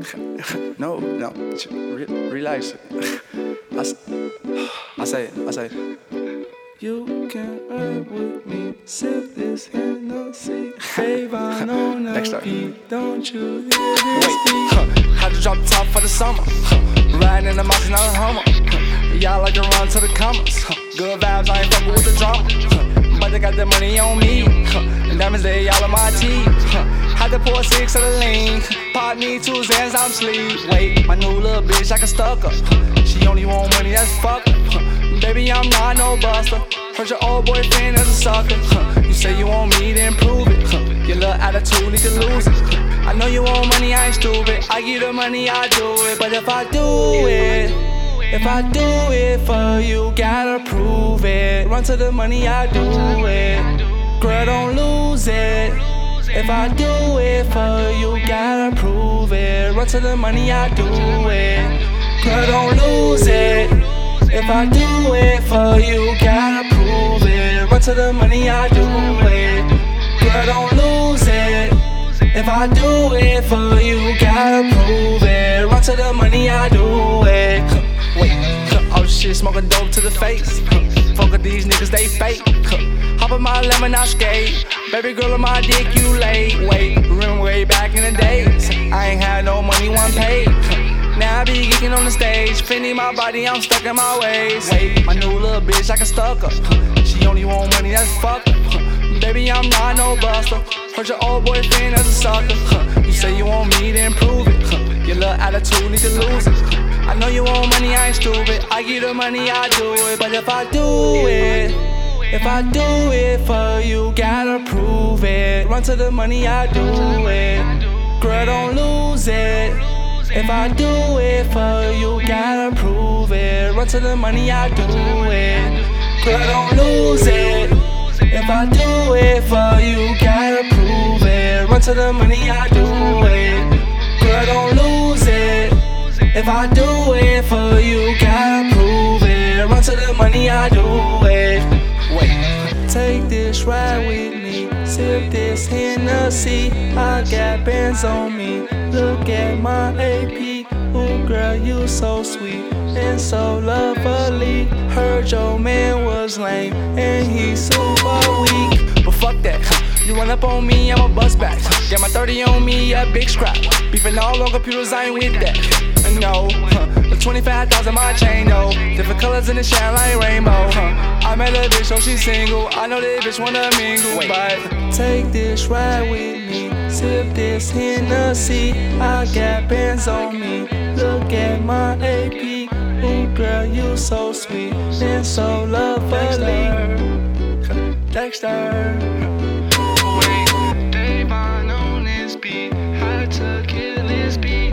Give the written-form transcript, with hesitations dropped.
No, relax. I say, you can ride with me, sip this Hennessy. Babe, I know nothing, don't you hear this beat? Had to drop the top for the summer. Riding in the mountain on a Hummer. Y'all like to run to the commas. Good vibes, I ain't fucking with the drama. But they got the money on me. And diamonds, they all in my teeth. Had to pour 6 of the lean. Pop me 2 Xans, I'm sleep. Wait, my new little bitch like a stalker. She only want money, that's fuck. Baby, I'm not no buster. Heard your old boyfriend is a sucker. You say you want me, then prove it. Your little attitude need to lose it. I know you want money, I ain't stupid. I give the money, I do it. But if I do it for you, gotta prove it. Run to the money, I do it. Girl, don't lose it. If I do it for you, gotta prove it. Run to the money, I do it. Girl, don't lose it. If I do it for you, gotta prove it. Run to the money, I do it. Girl, don't lose it. If I do it for you, gotta prove it. Run to the money, I do it. Wait, oh shit, smoking dope to the face. Fuck with these niggas, they fake. Hop in my lemon, I skate. Baby girl on my dick, you late. Wait, remember way back in the days, I ain't had no money, one paid. Now I be geeking on the stage, feeding my body, I'm stuck in my ways. Wait, my new little bitch like a stalker. She only want money, that's fuck. Baby, I'm not no buster. Heard your old boyfriend is a sucker. You say you want me, then prove it. Your little attitude need to lose it. I know you want money, I ain't stupid. I give the money, I do it. But if I do it for you, gotta prove it. Run to the money, I do it. Girl, don't lose it. If I do it for you, gotta prove it. Run to the money, I do it. Girl, don't lose it. If I do it for you, gotta prove it. Run to the money, I do it. Girl, don't lose it. If I do it for you, gotta prove it. Run to the money, I do it. Wait, take this ride with me, sip this Hennessy. I got bands on me, look at my AP. Ooh girl, you so sweet and so lovely. Heard your man was lame and he's super weak. But fuck that, you run up on me, I'ma bust back. Got my 30 on me, a big scrap. Beefing all on computers, I ain't with that. No, the 25,000 my chain though. Different colors in the shine like rainbow. I met a bitch, so she's single. I know that bitch wanna mingle. But take this ride with me, sip this Hennessy. I got bands on me, look at my AP. Ooh girl, you so sweet and so lovely. Dexter. Wait, Dave on this beat, had to kill this beat.